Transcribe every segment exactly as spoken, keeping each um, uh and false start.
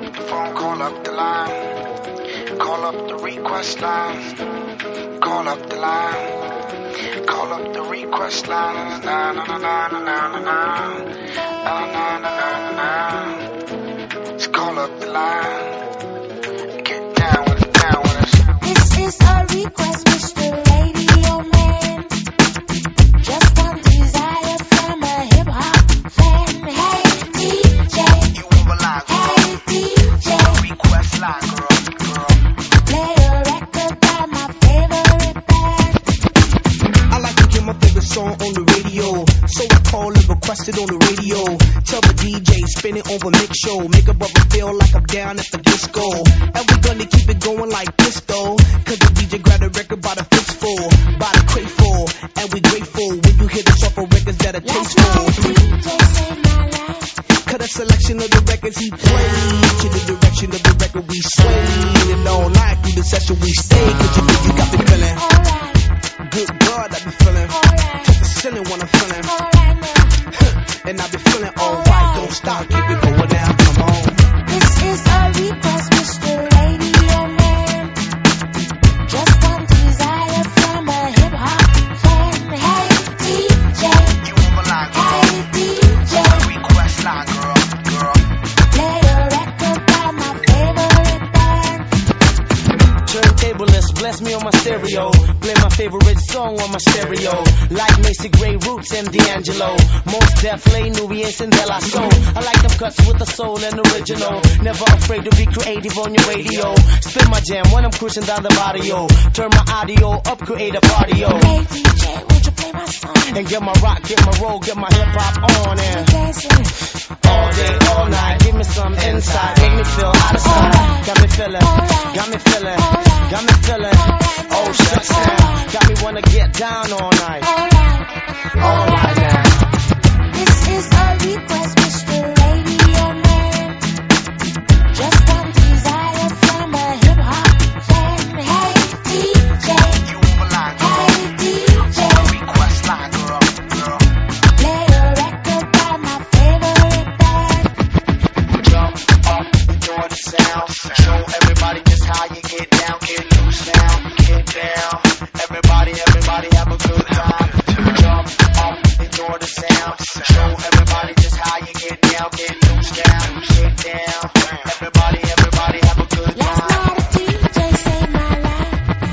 Phone call up the line. Call up the request line. Call up the line. Call up the request line. Na na na na na na na na na na na na. Just call up the line. Get down with it, down with it. This is a request, Mister Radio Man. Just one desire from a hip hop fan. Hey D J, You over line, girl. hey D J, Request line, girl, girl. play a record by my favorite band. I like to get my favorite song on the radio, so I call and request it on the radio. Tell the D J, spin it over mix show, make a brother feel like I'm down at the disco. And we gonna keep it going like this though, cause the D J grab the record by the fistful, by the crateful, and we grateful when you hear us off of records that are Last tasteful. night D J saved my life. Cut a selection of the records he played, to the direction of the record we swayed, and all night through the session we stayed, cause you know you got me feeling. Alright, Good God, I be feeling. alright, Touch the ceiling when I'm feeling. alright now. And I be feeling alright. Don't stop, keep it going now, come on. This is a request, Mister Radio Man. Just one desire from a hip hop fan. Hey D J, You over line, girl. hey D J, Request line, girl, girl. play a record by my favorite band. Turntablist, bless me on my stereo. Play my favorite song on my stereo. Like Macy Gray, Roots, and D'Angelo. Most definitely Nubians and De La Soul. I like them cuts with the soul and original. Never afraid to be creative on your radio. Spin my jam when I'm cruising down the barrio. Turn my audio up, create a party, yo. Hey D J, won't you play my song? And get my rock, get my roll, get my hip hop on I'm and dancing. all day, all night. Give me some insight, make me feel out of sight. Got me feeling, got me feeling, got me feeling. Oh shucks now, got me wanna get down all night. Alright, All right now. this is a request, Mister Radio Man. Just one desire from a hip hop fan. Hey D J, You over line, girl. hey D J, Request line, girl, girl. play a record by my favorite band. Jump up, enjoy the sound. Show everybody just how you get down. Get loose now, get down. Everybody, everybody have a good time. Jump up, enjoy the sound. Show everybody just how you get down. Get loose now, get down. Everybody, everybody have a good Last time. night a D J saved my life.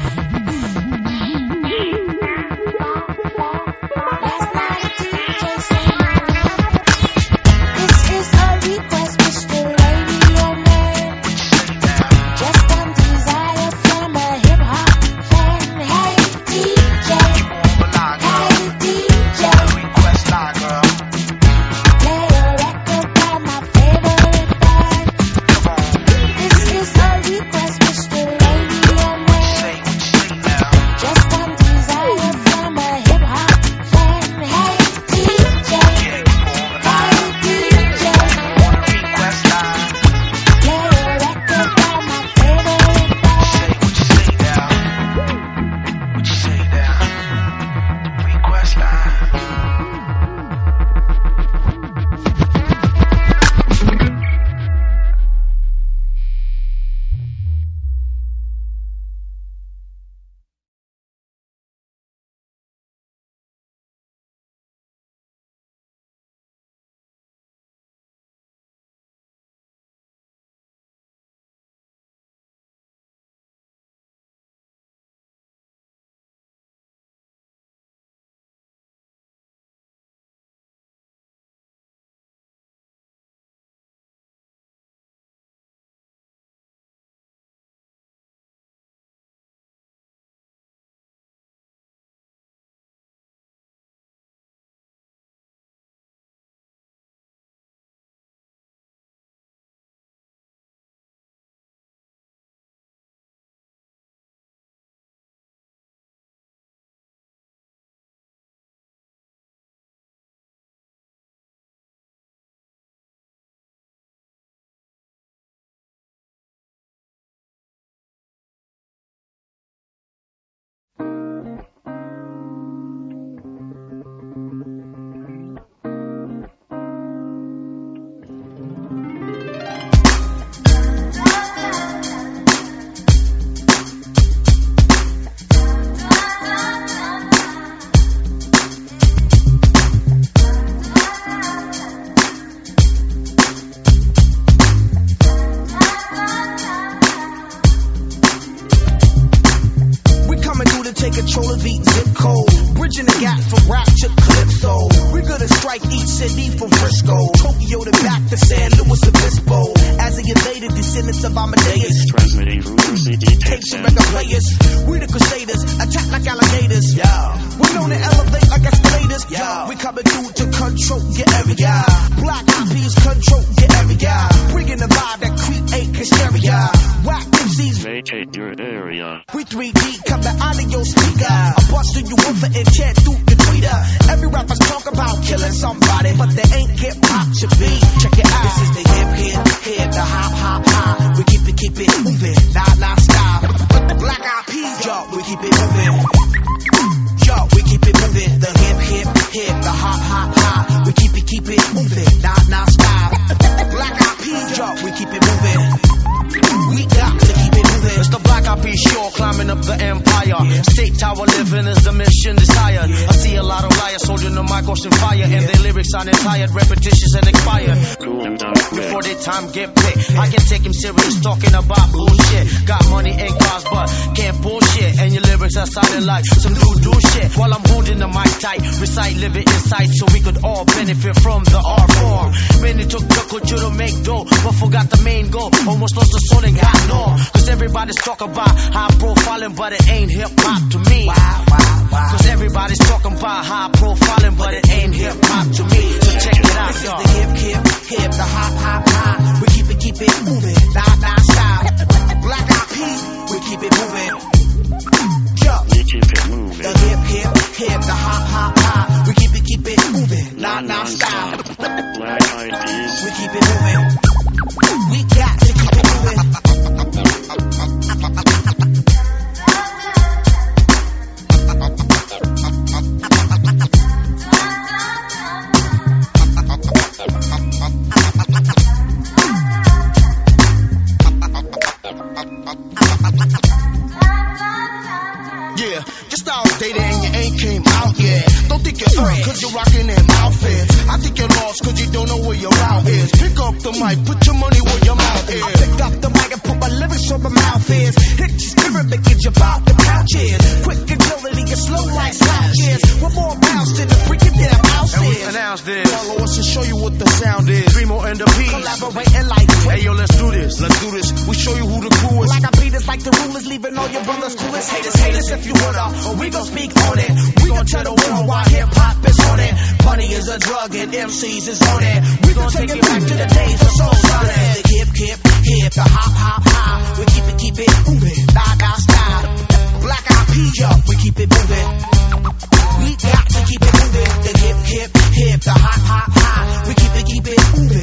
Last night a D J saved my life. This is a request, Mister Radio Man. Just one desire from a hip hop fan. Hey D J, Over line, girl. hey D J, Request line, girl. play a record by City from Frisco, Tokyo to back to San Luis Obispo. As the invaded descendants of Amadeus, transmitting from City tapes and record players. We the Crusaders, attack like alligators. Yeah, we known to elevate like escalators. Yeah, we coming through to control your area. Black I Ps control your area. Bringing the vibe that create hysteria. Whack M Cs vacate your area. We three D coming out of your speaker. I'm busting you over and chat through the tweeter. Every rapper's talk about killing somebody, but they ain't hip hop to be. Check it out. This is the hip hip hip, the hop hop hop. We keep it keep it moving, nah nah stop. Black Eyed Peas, yo, we keep it moving. Yo, we keep it moving. The hip hip hip, the hop hop hop. We keep it keep it moving, nah nah stop. Black Eyed Peas, yo, we keep it moving. We got to keep it moving. It's the Black Eyed Peas show, climbing up the empire. Yeah. State Tower living is the mission desired. Yeah. I see a lot of liars holding the mic ocean fire, yeah. And their lyrics sounding tired, repetitious and expired. Cool them down quick. Before their time get picked, yeah. I can take him serious talking about bullshit. Got money and cars, but can't bullshit. And your lyrics are sounding like some do do shit. While I'm holding the mic tight, recite living insight so we could all benefit from the art form. Many took the culture to make dough, but forgot the main goal. Almost lost the soul and got no. Cause everybody's talking about high profiling, but it ain't hip hop to me. Wow, wow, wow. Cause everybody's talking about high profiling, but it ain't hip hop to me. So check it out, this y'all. Is the hip hip hip, the hop hop hop. We keep it keep it moving, nah nah stop. Black Eyed Peas, we keep it moving. Yo, We keep it moving. the hip hip hip, the hop hop hop. We keep it keep it moving, nah nah stop. Black Eyed Peas. We keep it moving. We got to keep it moving. Yeah, just outdated and you ain't came out yet. Don't think you're free cause you're rocking them outfits. I think you're lost cause you don't know where your route is. Pick up the mic, put your money where your mouth is. I pick up the mic and put my lyrics where my mouth is. Hit your spirit, make it about the pouches. Quick agility and slow like slouches. We're more rounds than the freaking damn house And we is. announce this. Follow us and show you what the sound is. Primo and the Peas. Collaborating like Hey yo, let's do this. Let's do this. We show you who the crew is. Like I beat us like the rulers, leaving all your brothers clueless. Haters, haters if you would have, or we gon' speak on it. We gon' tell the world why hip hop is on it. Money is a drug and M Cs is on it. We gon' take it back to the days of soul started. The hip, hip, hip, the hop, hop, hop. We keep it, keep it moving, nah, nah, stop. Black Eyed Peas, yo, we keep it moving. We got to keep it moving. The hip, hip, hip, the hop, hop, hop. We keep it, keep it moving.